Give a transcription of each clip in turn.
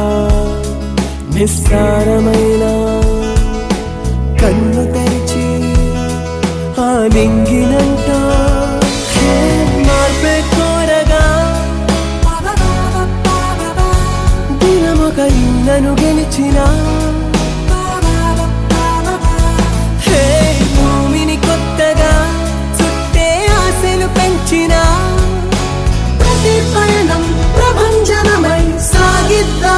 నిస్సారమైన కన్ను తెరిచి ఆ నింగినంట మార్పే కోరగా దినమొక ఇన్నను గెలిచిన భూమిని కొత్తగా చుట్టే ఆశలు పెంచిన ప్రతి పయనం ప్రభంజనమై సాగిద్దా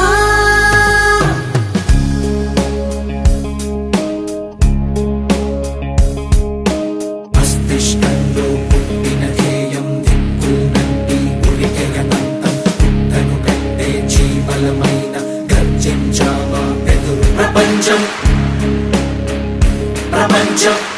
మస్తిష్కంలో పుట్టిన ధ్యేయం దిక్కునంటి ఉరికెగనంతం తను కంటే జీవలమైన గర్జించావా ఎదురు ప్రపంచం